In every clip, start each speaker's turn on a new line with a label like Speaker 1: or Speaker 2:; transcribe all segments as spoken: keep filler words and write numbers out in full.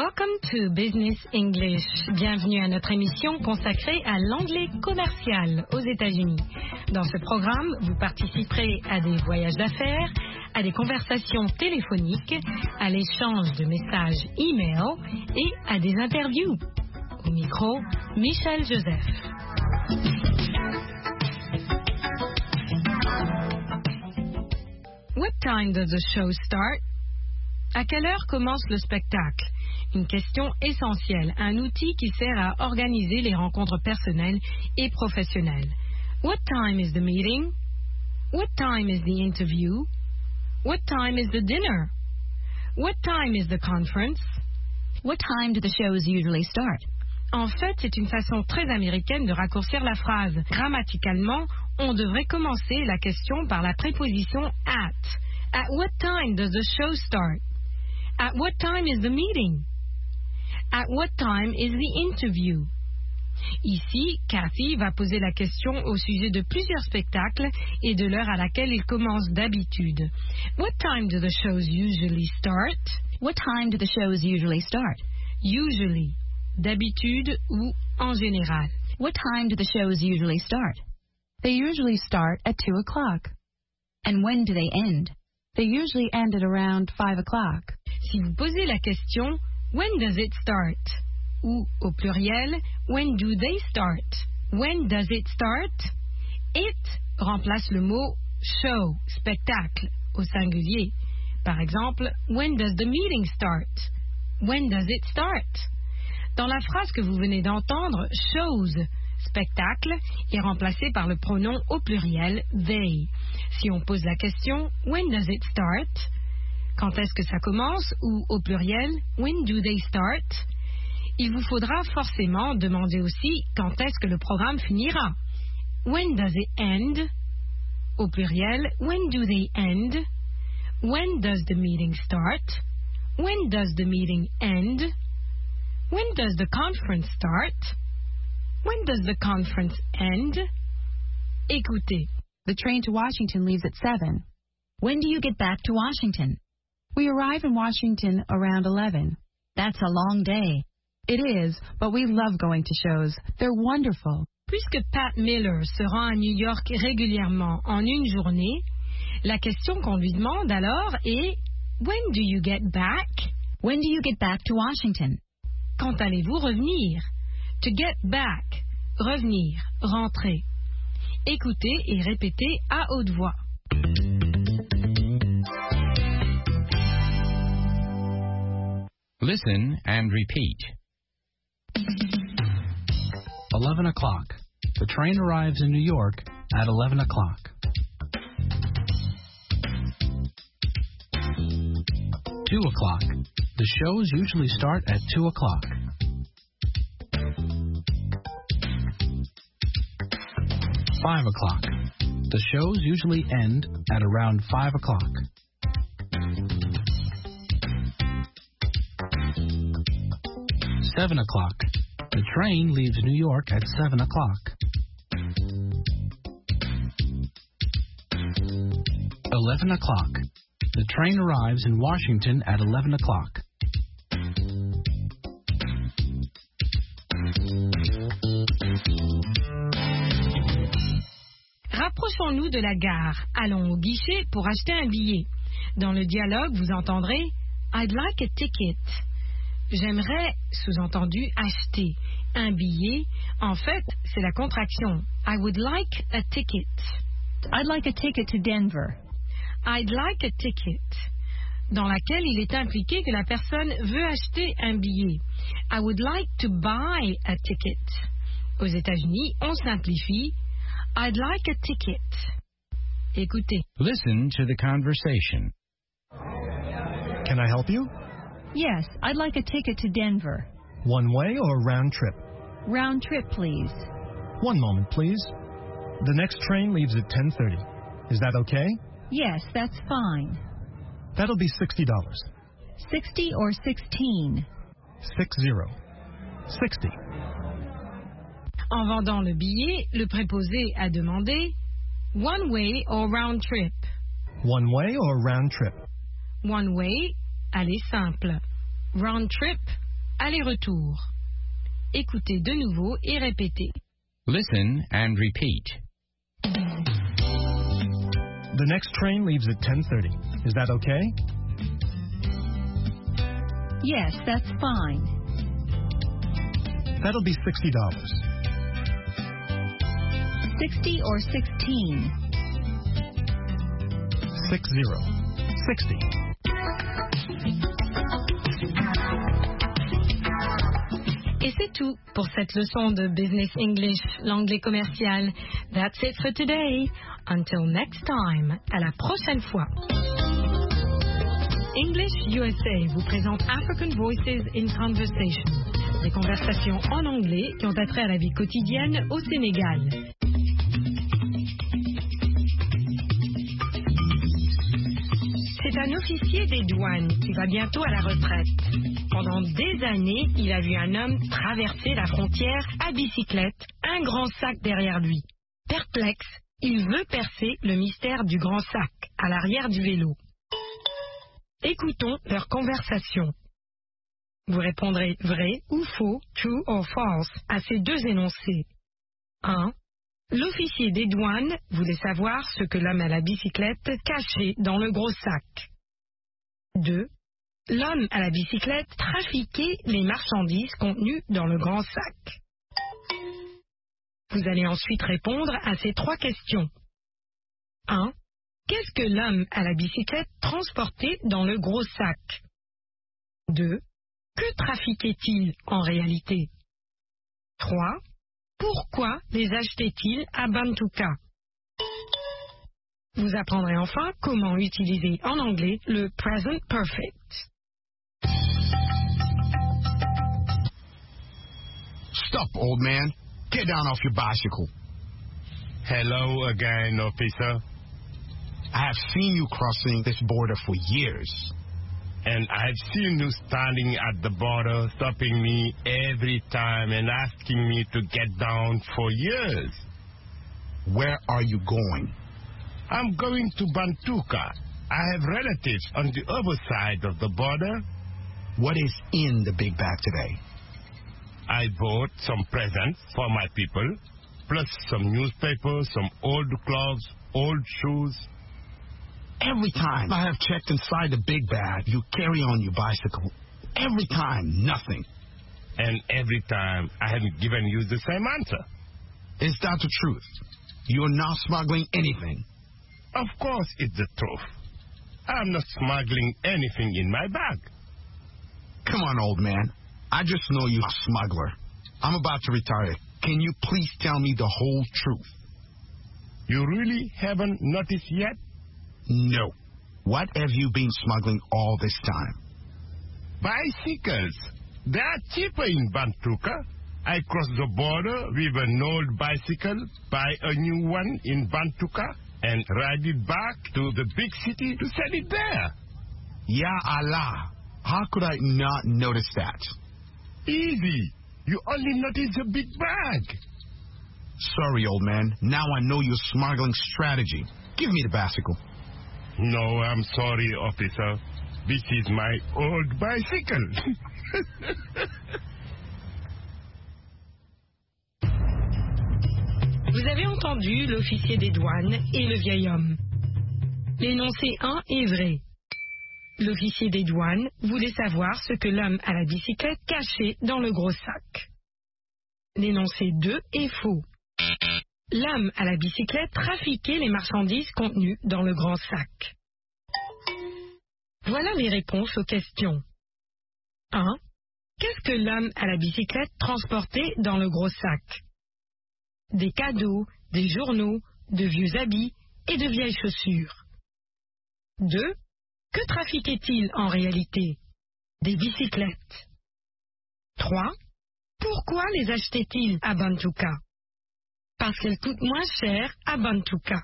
Speaker 1: Welcome to Business English. Bienvenue à notre émission consacrée à l'anglais commercial aux États-Unis. Dans ce programme, vous participerez à des voyages d'affaires, à des conversations téléphoniques, à l'échange de messages e-mail et à des interviews. Au micro, Michel Joseph. What time does the show start? À quelle heure commence le spectacle? Une question essentielle, un outil qui sert à organiser les rencontres personnelles et professionnelles. What time is the meeting? What time is the interview? What time is the dinner? What time is the conference?
Speaker 2: What time do the shows usually start?
Speaker 1: En fait, c'est une façon très américaine de raccourcir la phrase. Grammaticalement, on devrait commencer la question par la préposition at. At what time does the show start? At what time is the meeting? At what time is the interview? Ici, Kathy va poser la question au sujet de plusieurs spectacles et de l'heure à laquelle ils commencent d'habitude. What time do the shows usually start?
Speaker 2: What time do the shows usually start?
Speaker 1: Usually, d'habitude ou en général.
Speaker 2: What time do the shows usually start?
Speaker 3: They usually start at two o'clock.
Speaker 2: And when do they end?
Speaker 3: They usually end at around five o'clock.
Speaker 1: Si vous posez la question, when does it start? Ou, au pluriel, when do they start? When does it start? It remplace le mot show, spectacle, au singulier. Par exemple, when does the meeting start? When does it start? Dans la phrase que vous venez d'entendre, shows, spectacle, est remplacé par le pronom au pluriel they. Si on pose la question, when does it start? Quand est-ce que ça commence? Ou au pluriel, when do they start? Il vous faudra forcément demander aussi quand est-ce que le programme finira. When does it end? Au pluriel, when do they end? When does the meeting start? When does the meeting end? When does the conference start? When does the conference end? Écoutez.
Speaker 3: The train to Washington leaves at seven.
Speaker 2: When do you get back to Washington?
Speaker 3: We arrive in Washington around eleven.
Speaker 2: That's a long day.
Speaker 3: It is, but we love going to shows. They're wonderful.
Speaker 1: Puisque Pat Miller se rend à New York régulièrement en une journée, la question qu'on lui demande alors est When do you get back?
Speaker 2: When do you get back to Washington?
Speaker 1: Quand allez-vous revenir? To get back, revenir, rentrer. Écoutez et répétez à haute voix.
Speaker 4: Listen and repeat.
Speaker 5: eleven o'clock. The train arrives in New York at eleven o'clock. two o'clock. The shows usually start at two o'clock. five o'clock. The shows usually end at around five o'clock. seven o'clock. The train leaves New York at seven o'clock. eleven o'clock. The train arrives in Washington at eleven o'clock.
Speaker 1: Rapprochons-nous de la gare. Allons au guichet pour acheter un billet. Dans le dialogue, vous entendrez I'd like a ticket. J'aimerais, sous-entendu, acheter un billet. En fait, c'est la contraction. I would like a ticket.
Speaker 2: I'd like a ticket to Denver.
Speaker 1: I'd like a ticket. Dans laquelle il est impliqué que la personne veut acheter un billet. I would like to buy a ticket. Aux États-Unis, on simplifie. I'd like a ticket. Écoutez.
Speaker 4: Listen to the conversation.
Speaker 6: Can I help you?
Speaker 2: Yes, I'd like a ticket to Denver.
Speaker 6: One way or round trip?
Speaker 2: Round trip, please.
Speaker 6: One moment, please. The next train leaves at ten thirty. Is that okay?
Speaker 2: Yes, that's fine.
Speaker 6: That'll be sixty dollars.
Speaker 2: Sixty or sixteen?
Speaker 6: Six zero. Sixty.
Speaker 1: En vendant le billet, le préposé a demandé one way or round trip.
Speaker 6: One way or round trip?
Speaker 1: One way, aller simple. Round trip, aller-retour. Écoutez de nouveau et répétez.
Speaker 4: Listen and repeat.
Speaker 6: The next train leaves at ten thirty. Is that okay?
Speaker 2: Yes, that's fine.
Speaker 6: That'll be sixty dollars.
Speaker 2: Sixty or sixteen?
Speaker 6: Six zero. Sixty.
Speaker 1: Et c'est tout pour cette leçon de Business English, l'anglais commercial. That's it for today. Until next time. À la prochaine fois. English U S A vous présente African Voices in Conversation. Des conversations en anglais qui ont attrait à la vie quotidienne au Sénégal. C'est un officier des douanes qui va bientôt à la retraite. Pendant des années, il a vu un homme traverser la frontière à bicyclette, un grand sac derrière lui. Perplexe, il veut percer le mystère du grand sac à l'arrière du vélo. Écoutons leur conversation. Vous répondrez vrai ou faux, true or false, à ces deux énoncés. un. L'officier des douanes voulait savoir ce que l'homme à la bicyclette cachait dans le gros sac. deux. L'homme à la bicyclette trafiquait les marchandises contenues dans le grand sac. Vous allez ensuite répondre à ces trois questions. un. Qu'est-ce que l'homme à la bicyclette transportait dans le gros sac? deux. Que trafiquait-il en réalité? trois. Pourquoi les achetait-il à Bantuka? Vous apprendrez enfin comment utiliser en anglais le present perfect.
Speaker 7: Stop, old man. Get down off your bicycle.
Speaker 8: Hello again, officer.
Speaker 7: I have seen you crossing this border for years.
Speaker 8: And I've seen you standing at the border, stopping me every time and asking me to get down for years.
Speaker 7: Where are you going?
Speaker 8: I'm going to Bantuka. I have relatives on the other side of the border.
Speaker 7: What is in the big bag today?
Speaker 8: I bought some presents for my people, plus some newspapers, some old clothes, old shoes.
Speaker 7: Every time I have checked inside the big bag, you carry on your bicycle. Every time, nothing.
Speaker 8: And every time, I haven't given you the same answer.
Speaker 7: Is that the truth? You're not smuggling anything.
Speaker 8: Of course it's the truth. I'm not smuggling anything in my bag.
Speaker 7: Come on, old man. I just know you're a smuggler. I'm about to retire. Can you please tell me the whole truth?
Speaker 8: You really haven't noticed yet?
Speaker 7: No. What have you been smuggling all this time?
Speaker 8: Bicycles. They are cheaper in Bantuka. I cross the border with an old bicycle, buy a new one in Bantuka, and ride it back to the big city to sell it there.
Speaker 7: Ya Allah. How could I not notice that?
Speaker 8: Easy. You only notice the big bag.
Speaker 7: Sorry, old man. Now I know your smuggling strategy. Give me the bicycle.
Speaker 8: No, I'm sorry, officer. This is my old bicycle.
Speaker 1: Vous avez entendu l'officier des douanes et le vieil homme. L'énoncé un est vrai. L'officier des douanes voulait savoir ce que l'homme à la bicyclette cachait dans le gros sac. L'énoncé deux est faux. L'homme à la bicyclette trafiquait les marchandises contenues dans le grand sac. Voilà les réponses aux questions. un. Qu'est-ce que l'homme à la bicyclette transportait dans le gros sac? Des cadeaux, des journaux, de vieux habits et de vieilles chaussures. deux. Que trafiquait-il en réalité? Des bicyclettes. trois. Pourquoi les achetait-il à Bantuka? Parce qu'elles coûtent moins cher à Bantuka.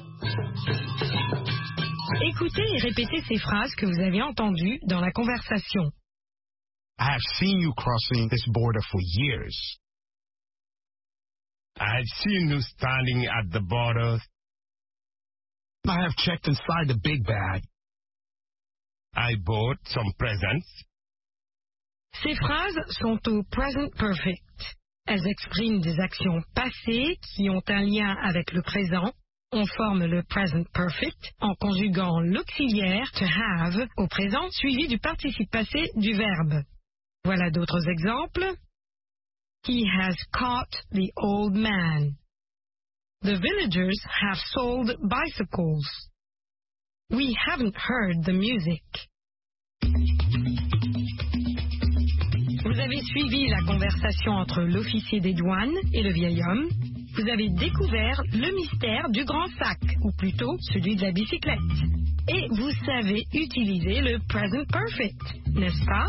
Speaker 1: Écoutez et répétez ces phrases que vous avez entendues dans la conversation.
Speaker 7: I have seen you crossing this border for years.
Speaker 8: I've seen you standing at the border.
Speaker 7: I have checked inside the big bag.
Speaker 8: I bought some presents.
Speaker 1: Ces phrases sont au present perfect. Elles expriment des actions passées qui ont un lien avec le présent. On forme le present perfect en conjuguant l'auxiliaire to have au présent suivi du participe passé du verbe. Voilà d'autres exemples. He has caught the old man. The villagers have sold bicycles. We haven't heard the music. Vous avez suivi la conversation entre l'officier des douanes et le vieil homme. Vous avez découvert le mystère du grand sac, ou plutôt celui de la bicyclette. Et vous savez utiliser le present perfect, n'est-ce pas?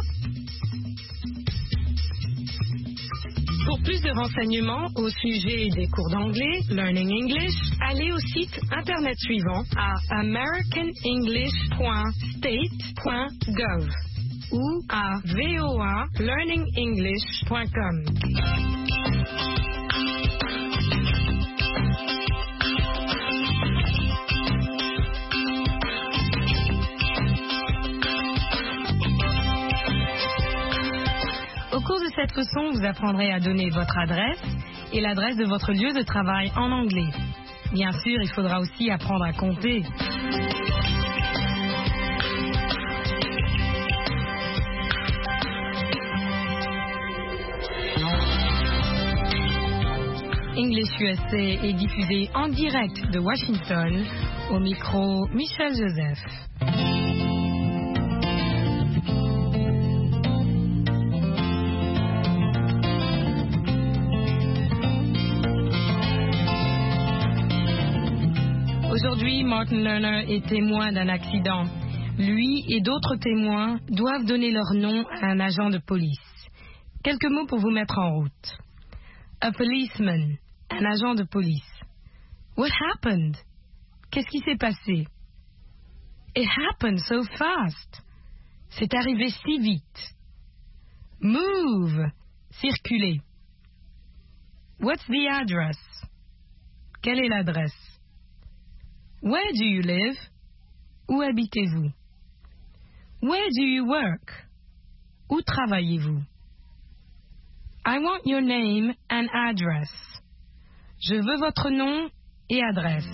Speaker 1: Pour plus de renseignements au sujet des cours d'anglais, Learning English, allez au site internet suivant à american english point state point gov ou à v o a learning english point com. Au cours de cette leçon, vous apprendrez à donner votre adresse et l'adresse de votre lieu de travail en anglais. Bien sûr, il faudra aussi apprendre à compter. English U S A est diffusé en direct de Washington, au micro Michel Joseph. Aujourd'hui, Martin Lerner est témoin d'un accident. Lui et d'autres témoins doivent donner leur nom à un agent de police. Quelques mots pour vous mettre en route. A policeman, un agent de police. What happened? Qu'est-ce qui s'est passé? It happened so fast. C'est arrivé si vite. Move, circuler. What's the address? Quelle est l'adresse? Where do you live? Où habitez-vous? Where do you work? Où travaillez-vous? I want your name and address. Je veux votre nom et adresse.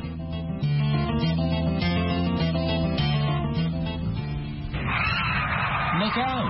Speaker 9: Look out!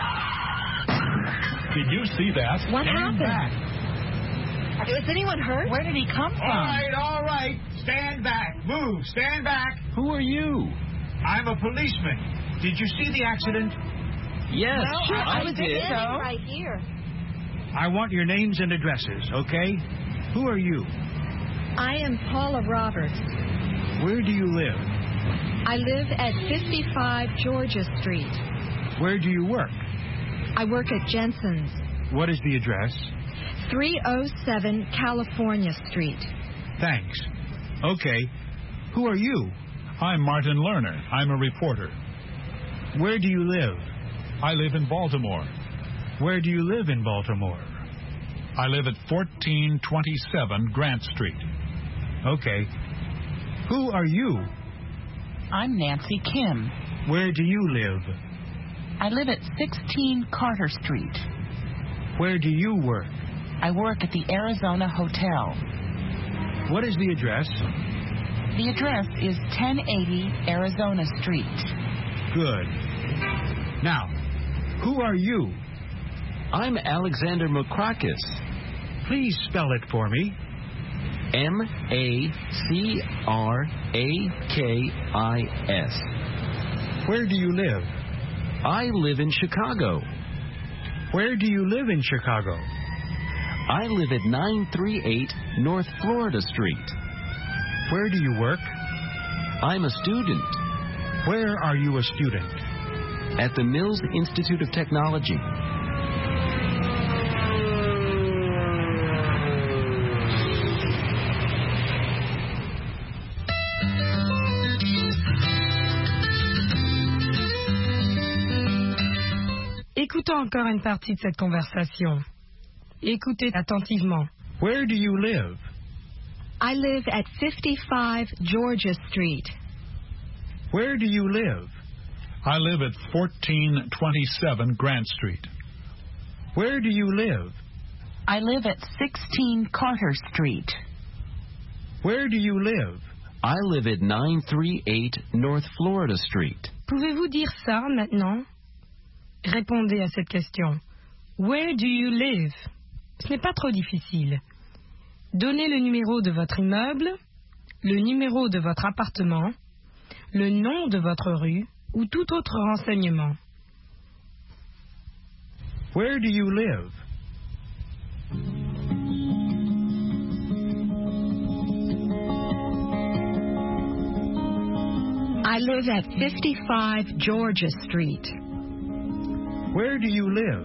Speaker 9: Did you see that?
Speaker 2: What
Speaker 9: Stand
Speaker 2: happened?
Speaker 9: back.
Speaker 2: Is anyone hurt? Where did he come from?
Speaker 10: All right, all right. Stand back. Move. Stand back.
Speaker 9: Who are you?
Speaker 10: I'm a policeman. Did you see the accident?
Speaker 9: Yes,
Speaker 2: No, I, I was
Speaker 9: did.
Speaker 2: so. right here.
Speaker 10: I want your names and addresses, okay? Who are you?
Speaker 2: I am Paula Roberts.
Speaker 10: Where do you live?
Speaker 2: I live at fifty-five Georgia Street.
Speaker 10: Where do you work?
Speaker 2: I work at Jensen's.
Speaker 10: What is the address?
Speaker 2: three oh seven California Street.
Speaker 10: Thanks. Okay. Who are you?
Speaker 9: I'm Martin Lerner. I'm a reporter.
Speaker 10: Where do you live?
Speaker 9: I live in Baltimore.
Speaker 10: Where do you live in Baltimore?
Speaker 9: I live at fourteen twenty-seven Grant Street.
Speaker 10: Okay. Who are you?
Speaker 11: I'm Nancy Kim.
Speaker 10: Where do you live?
Speaker 11: I live at sixteen Carter Street.
Speaker 10: Where do you work?
Speaker 11: I work at the Arizona Hotel.
Speaker 10: What is the address?
Speaker 11: The address is ten eighty Arizona Street.
Speaker 10: Good. Now, who are you?
Speaker 12: I'm Alexander Makrakis.
Speaker 10: Please spell it for me.
Speaker 12: M A C R A K I S.
Speaker 10: Where do you live?
Speaker 12: I live in Chicago.
Speaker 10: Where do you live in Chicago?
Speaker 12: I live at nine thirty-eight North Florida Street.
Speaker 10: Where do you work?
Speaker 12: I'm a student.
Speaker 10: Where are you a student?
Speaker 12: At the Mills Institute of Technology.
Speaker 1: Écoutons encore une partie de cette conversation. Écoutez attentivement.
Speaker 10: Where do you live?
Speaker 2: I live at fifty-five Georgia Street.
Speaker 10: Where do you live?
Speaker 9: I live at fourteen twenty-seven Grant Street.
Speaker 10: Where do you live?
Speaker 11: I live at sixteen Carter Street.
Speaker 10: Where do you live?
Speaker 12: I live at nine thirty-eight North Florida Street.
Speaker 1: Pouvez-vous dire ça maintenant? Répondez à cette question. Where do you live? Ce n'est pas trop difficile. Donnez le numéro de votre immeuble, le numéro de votre appartement, le nom de votre rue ou tout autre renseignement.
Speaker 10: Where do you live?
Speaker 2: I live at fifty-five Georgia Street.
Speaker 10: Where do you live?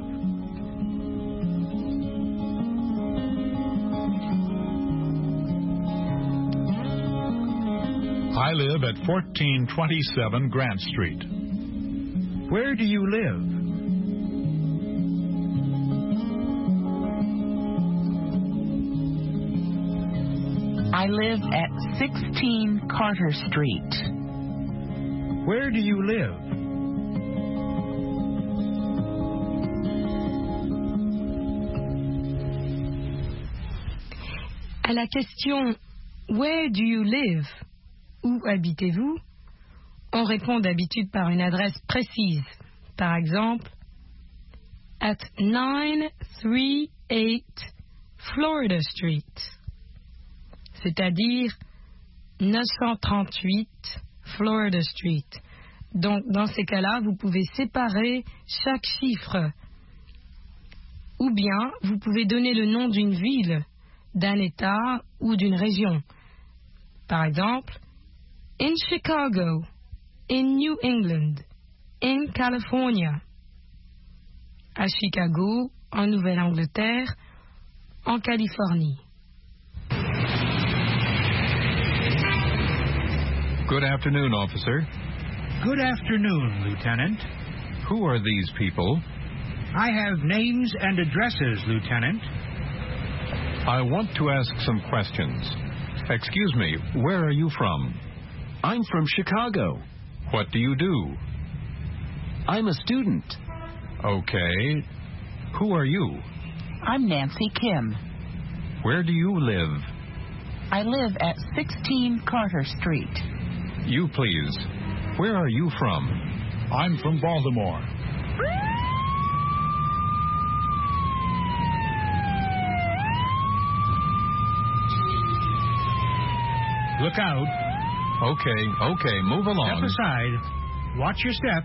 Speaker 9: I live at fourteen twenty-seven Grant Street.
Speaker 10: Where do you live?
Speaker 11: I live at sixteen Carter Street.
Speaker 10: Where do you live?
Speaker 1: À la question « Where do you live ?» Où habitez-vous? On répond d'habitude par une adresse précise. Par exemple, at nine thirty-eight Florida Street, c'est-à-dire neuf cent trente-huit Florida Street. Donc, dans ces cas-là, vous pouvez séparer chaque chiffre. Ou bien, vous pouvez donner le nom d'une ville, d'un État ou d'une région. Par exemple, in Chicago, in New England, in California. À Chicago, en Nouvelle-Angleterre, en Californie.
Speaker 9: Good afternoon, officer.
Speaker 10: Good afternoon, Lieutenant.
Speaker 9: Who are these people?
Speaker 10: I have names and addresses, Lieutenant.
Speaker 9: I want to ask some questions. Excuse me, where are you from?
Speaker 12: I'm from Chicago.
Speaker 9: What do you do?
Speaker 12: I'm a student.
Speaker 9: Okay. Who are you?
Speaker 11: I'm Nancy Kim.
Speaker 9: Where do you live?
Speaker 11: I live at sixteen Carter Street.
Speaker 9: You, please. Where are you from?
Speaker 13: I'm from Baltimore.
Speaker 10: Look out.
Speaker 9: Okay, okay, move along.
Speaker 10: Step aside. Watch your step.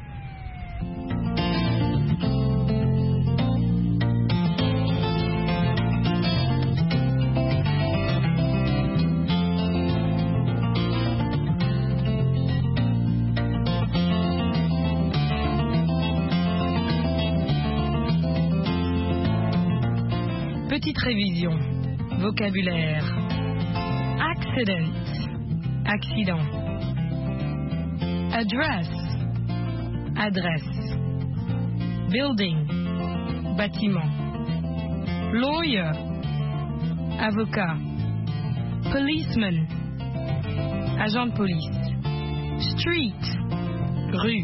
Speaker 1: Petite révision. Vocabulaire. Accident. Accident. Address. Adresse. Building. Bâtiment. Lawyer. Avocat. Policeman. Agent de police. Street. Rue.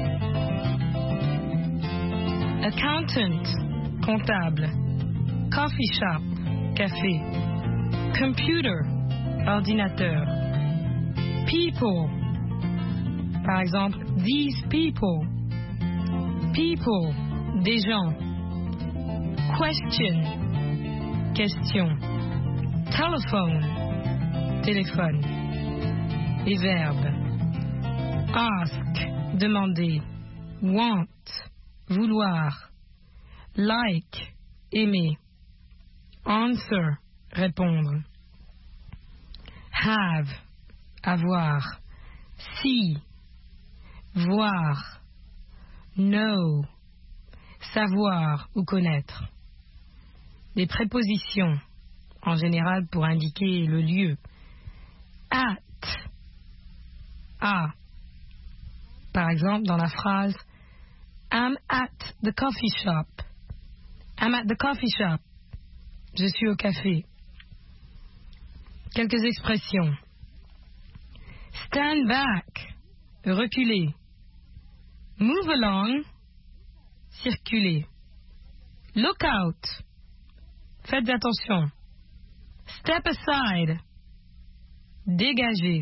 Speaker 1: Accountant. Comptable. Coffee shop. Café. Computer. Ordinateur. People. Par exemple, these people. People. Des gens. Question. Question. Telephone. Téléphone. Les verbes. Ask. Demander. Want. Vouloir. Like. Aimer. Answer. Répondre. Have. Avoir. See. Voir. Know. Savoir ou connaître. Les prépositions, en général pour indiquer le lieu. At. À. Par exemple, dans la phrase I'm at the coffee shop. I'm at the coffee shop. Je suis au café. Quelques expressions. Stand back. Reculer. Move along. Circulez. Look out. Faites attention. Step aside. Dégagez.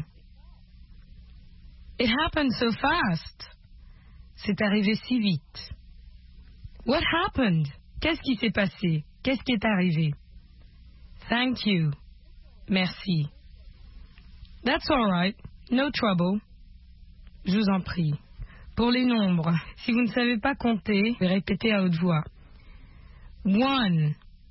Speaker 1: It happened so fast. C'est arrivé si vite. What happened? Qu'est-ce qui s'est passé? Qu'est-ce qui est arrivé? Thank you. Merci. That's all right. No trouble. Je vous en prie. Pour les nombres, si vous ne savez pas compter, répétez à haute voix. One,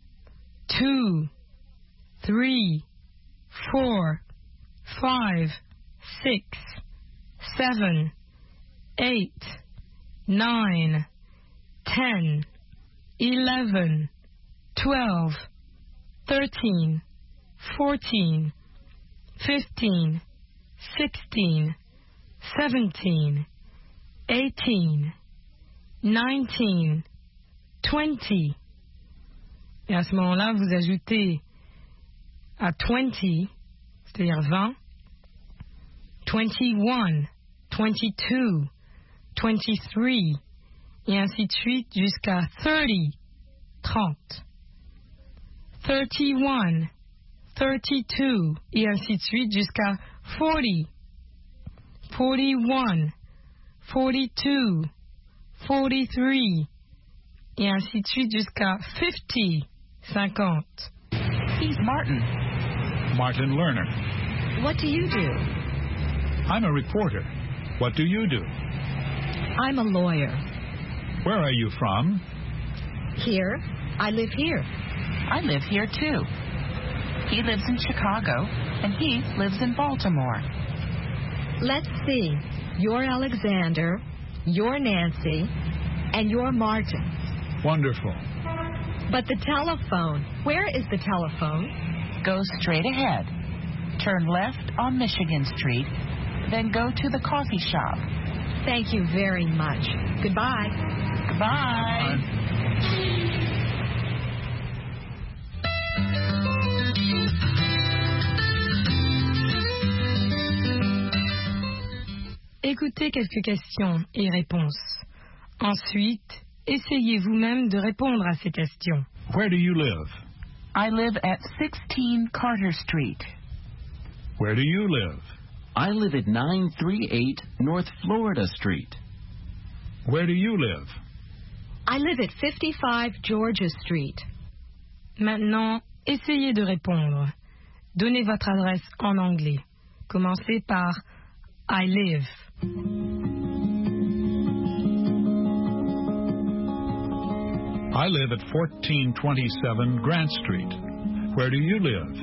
Speaker 1: two, three, four, five, six, seven, eight, nine, ten, eleven, twelve, thirteen, fourteen, fifteen, sixteen, seventeen, eighteen, nineteen, twenty. Et à ce moment-là, vous ajoutez à twenty, c'est-à-dire vingt, twenty-one, twenty-two, twenty-three, et ainsi de suite jusqu'à thirty, trente. thirty-one, thirty-two, et ainsi de suite jusqu'à forty, forty-one, forty-two, forty-three, et ainsi de suite jusqu'à fifty, cinquante.
Speaker 11: He's Martin.
Speaker 13: Martin Lerner.
Speaker 2: What do you do?
Speaker 13: I'm a reporter. What do you do?
Speaker 2: I'm a lawyer.
Speaker 13: Where are you from?
Speaker 2: Here. I live here.
Speaker 11: I live here too. He lives in Chicago, and he lives in Baltimore.
Speaker 2: Let's see. You're Alexander, you're Nancy, and you're Martin.
Speaker 13: Wonderful.
Speaker 2: But the telephone, where is the telephone?
Speaker 11: Go straight ahead. Turn left on Michigan Street, then go to the coffee shop.
Speaker 2: Thank you very much. Goodbye.
Speaker 11: Goodbye.
Speaker 1: Écoutez quelques questions et réponses. Ensuite, essayez vous-même de répondre à ces questions.
Speaker 13: Where do you live?
Speaker 11: I live at sixteen Carter Street.
Speaker 13: Where do you live?
Speaker 12: I live at nine thirty-eight North Florida Street.
Speaker 13: Where do you live?
Speaker 2: I live at fifty-five Georgia Street.
Speaker 1: Maintenant, essayez de répondre. Donnez votre adresse en anglais. Commencez par I live.
Speaker 13: I live at fourteen twenty-seven Grant Street. Where do you live?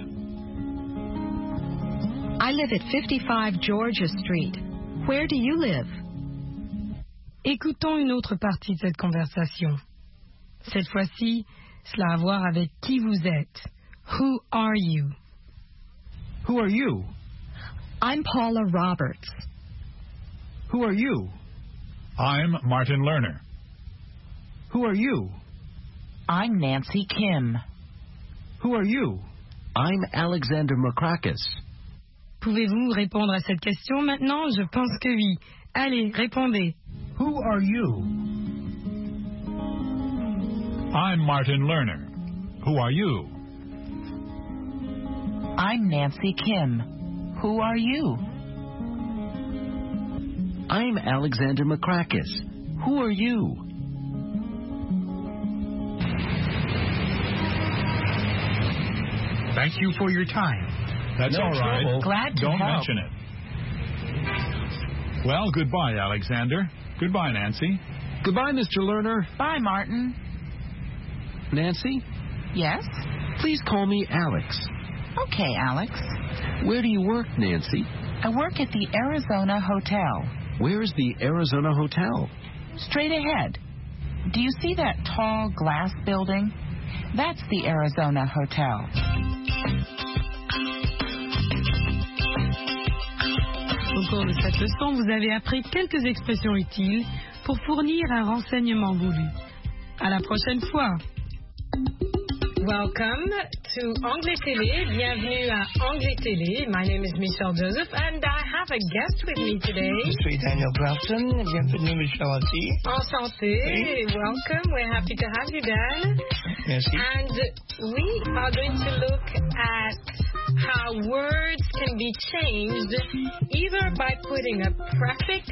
Speaker 2: I live at fifty-five Georgia Street. Where do you live?
Speaker 1: Écoutons une autre partie de cette conversation. Cette fois-ci, cela a à voir avec qui vous êtes. Who are you?
Speaker 10: Who are you?
Speaker 2: I'm Paula Roberts.
Speaker 10: Who are you?
Speaker 13: I'm Martin Lerner.
Speaker 10: Who are you?
Speaker 11: I'm Nancy Kim.
Speaker 10: Who are you?
Speaker 12: I'm Alexander Makrakis.
Speaker 1: Pouvez-vous répondre à cette question maintenant? Je pense que oui. Allez, répondez.
Speaker 10: Who are you?
Speaker 13: I'm Martin Lerner. Who are you?
Speaker 11: I'm Nancy Kim. Who are you?
Speaker 12: I'm Alexander Makrakis. Who are you?
Speaker 10: Thank you for your time.
Speaker 13: That's
Speaker 11: no
Speaker 13: all right.
Speaker 11: Trouble. Glad to
Speaker 13: Don't
Speaker 11: help.
Speaker 13: mention it. Well, goodbye, Alexander. Goodbye, Nancy.
Speaker 12: Goodbye, Mister Lerner.
Speaker 11: Bye, Martin.
Speaker 12: Nancy?
Speaker 11: Yes?
Speaker 12: Please call me Alex.
Speaker 11: Okay, Alex.
Speaker 12: Where do you work, Nancy?
Speaker 11: I work at the Arizona Hotel.
Speaker 12: Where is the Arizona Hotel?
Speaker 11: Straight ahead. Do you see that tall glass building? That's the Arizona Hotel.
Speaker 1: Au cours de cette leçon, vous avez appris quelques expressions utiles pour fournir un renseignement voulu. À la prochaine fois. Welcome to Anglais Télé. Bienvenue à Anglais Télé. My name is Michelle Joseph, and I have a guest with me today.
Speaker 14: Je suis Daniel Grafton. Bienvenue, Michelle aussi.
Speaker 1: Enchanté.
Speaker 14: Oui.
Speaker 1: Welcome. We're happy to have you, Dan.
Speaker 14: Merci.
Speaker 1: And we are going to look at how words can be changed either by putting a prefix,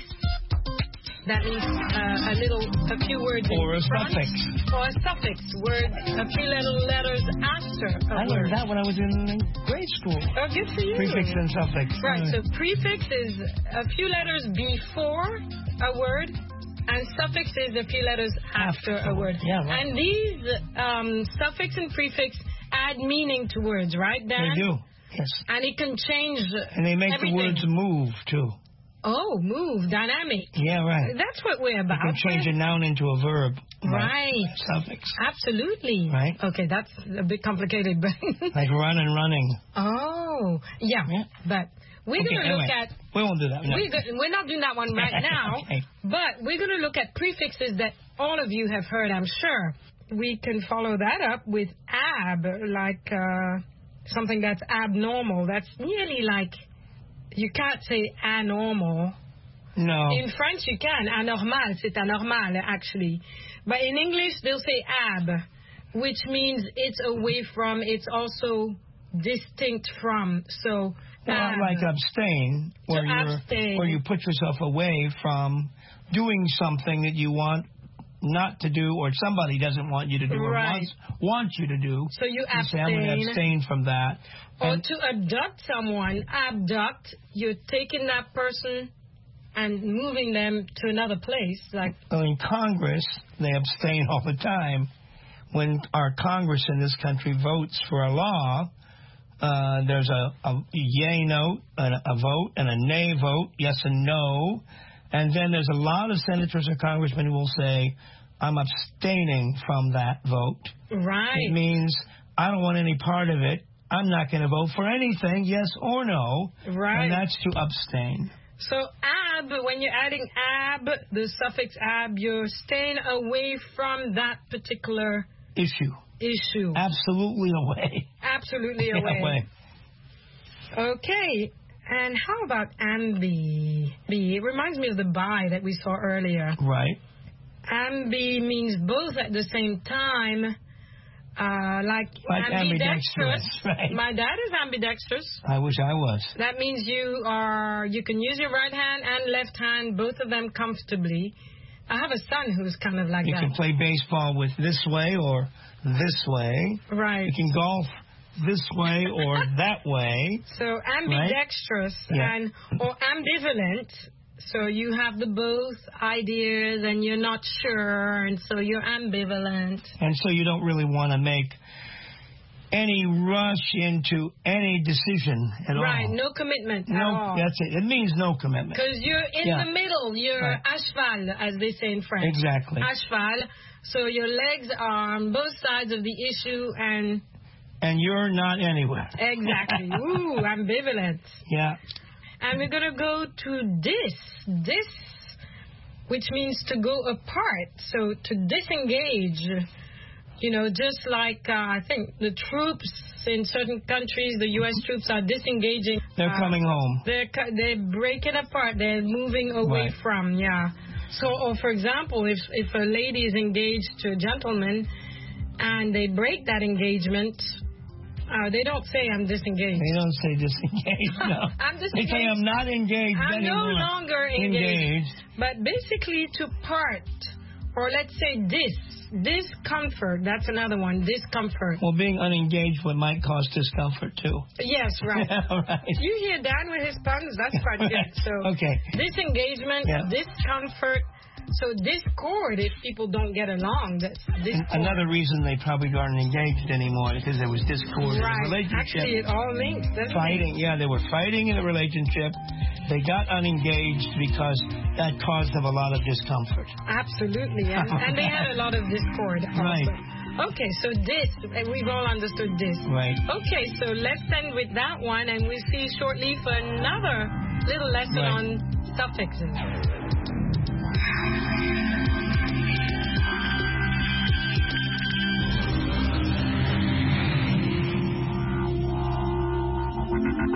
Speaker 1: that means uh, a little, a few words
Speaker 14: or
Speaker 1: in
Speaker 14: a
Speaker 1: front,
Speaker 14: suffix,
Speaker 1: or a suffix, word, a few little letters after a
Speaker 14: I
Speaker 1: word.
Speaker 14: learned that when I was in grade school.
Speaker 1: Oh, good for you.
Speaker 14: Prefix and suffix.
Speaker 1: Right, so prefix is a few letters before a word, and suffix is a few letters after, after a word.
Speaker 14: Yeah, right.
Speaker 1: And these um, suffix and prefix add meaning to words, right, Dan?
Speaker 14: They do, yes.
Speaker 1: And it can change
Speaker 14: And they make
Speaker 1: everything.
Speaker 14: the words move, too.
Speaker 1: Oh, move, dynamic.
Speaker 14: Yeah, right.
Speaker 1: That's what we're about.
Speaker 14: You can change a noun into a verb.
Speaker 1: Right.
Speaker 14: Suffix.
Speaker 1: Absolutely.
Speaker 14: Right.
Speaker 1: Okay, that's a bit complicated, but...
Speaker 14: Like run and running.
Speaker 1: Oh, yeah. yeah. But we're
Speaker 14: okay,
Speaker 1: going to
Speaker 14: anyway,
Speaker 1: look at...
Speaker 14: We won't do that. No.
Speaker 1: We're, go- we're not doing that one right now,
Speaker 14: okay.
Speaker 1: but we're going to look at prefixes that all of you have heard, I'm sure. We can follow that up with ab, like uh, something that's abnormal. That's nearly like... You can't say anormal.
Speaker 14: No.
Speaker 1: In French, you can. Anormal, c'est anormal, actually. But in English, they'll say ab, which means it's away from, it's also distinct from. So,
Speaker 14: well,
Speaker 1: ab.
Speaker 14: like abstain, where, you're,
Speaker 1: abstain.
Speaker 14: where you put yourself away from doing something that you want not to do, or somebody doesn't want you to do, or
Speaker 1: right.
Speaker 14: wants, wants you to do.
Speaker 1: So you
Speaker 14: abstain. Say, I'm going to abstain from that.
Speaker 1: Or
Speaker 14: and,
Speaker 1: to abduct someone, abduct, you're taking that person and moving them to another place. Like
Speaker 14: well, in Congress, they abstain all the time. When our Congress in this country votes for a law, uh, there's a, a yay note, and a vote, and a nay vote, yes and no. And then there's a lot of senators or congressmen who will say, I'm abstaining from that vote.
Speaker 1: Right.
Speaker 14: It means I don't want any part of it. I'm not going to vote for anything, yes or no.
Speaker 1: Right.
Speaker 14: And that's to abstain.
Speaker 1: So ab, when you're adding ab, the suffix ab, you're staying away from that particular
Speaker 14: issue.
Speaker 1: Issue.
Speaker 14: Absolutely away.
Speaker 1: Absolutely away.
Speaker 14: away.
Speaker 1: Okay. And how about ambi? It reminds me of the bi that we saw earlier.
Speaker 14: Right.
Speaker 1: Ambi means both at the same time. Uh, like,
Speaker 14: like ambidextrous. ambidextrous right.
Speaker 1: My dad is ambidextrous.
Speaker 14: I wish I was.
Speaker 1: That means you are you can use your right hand and left hand, both of them comfortably. I have a son who's kind of like
Speaker 14: you
Speaker 1: that.
Speaker 14: You can play baseball with this way or this way.
Speaker 1: Right.
Speaker 14: You can golf this way or that way.
Speaker 1: So ambidextrous
Speaker 14: right? yeah.
Speaker 1: and or ambivalent. So you have the both ideas and you're not sure, and so you're ambivalent.
Speaker 14: And so you don't really want to make any rush into any decision at
Speaker 1: right,
Speaker 14: all.
Speaker 1: Right, no commitment
Speaker 14: no,
Speaker 1: at all.
Speaker 14: That's it. It means no commitment.
Speaker 1: Because you're in
Speaker 14: yeah.
Speaker 1: the middle. You're
Speaker 14: right.
Speaker 1: à cheval, as they say in French.
Speaker 14: Exactly.
Speaker 1: À cheval. So your legs are on both sides of the issue and...
Speaker 14: And you're not anywhere.
Speaker 1: Exactly. Ooh, ambivalent.
Speaker 14: Yeah.
Speaker 1: And we're going to go to dis. Dis, which means to go apart. So to disengage, you know, just like uh, I think the troops in certain countries, the U S troops are disengaging.
Speaker 14: They're
Speaker 1: uh,
Speaker 14: coming home.
Speaker 1: They're, they're breaking apart. They're moving away
Speaker 14: right.
Speaker 1: from, yeah. So, or for example, if, if a lady is engaged to a gentleman and they break that engagement... Uh, they don't say I'm disengaged.
Speaker 14: They don't say disengaged, no.
Speaker 1: I'm disengaged.
Speaker 14: They say I'm not engaged
Speaker 1: I'm
Speaker 14: anymore.
Speaker 1: no longer engaged.
Speaker 14: engaged.
Speaker 1: But basically to part, or let's say dis, discomfort, that's another one, discomfort.
Speaker 14: Well, being unengaged would might cause discomfort, too.
Speaker 1: Yes, right.
Speaker 14: right.
Speaker 1: You hear Dan with his puns? That's quite good. So
Speaker 14: okay.
Speaker 1: Disengagement, yeah. discomfort. So discord, if people don't get along, that's discord.
Speaker 14: Another reason they probably aren't engaged anymore is because there was discord
Speaker 1: right.
Speaker 14: in the relationship.
Speaker 1: Actually, it all links, doesn't
Speaker 14: Fighting,
Speaker 1: it?
Speaker 14: yeah, they were fighting in the relationship. They got unengaged because that caused them a lot of discomfort.
Speaker 1: Absolutely, and, and they had a lot of discord also.
Speaker 14: Right.
Speaker 1: Okay, so this, we've all understood this.
Speaker 14: Right.
Speaker 1: Okay, so let's end with that one, and we'll see you shortly for another little lesson
Speaker 14: right.
Speaker 1: on suffixes.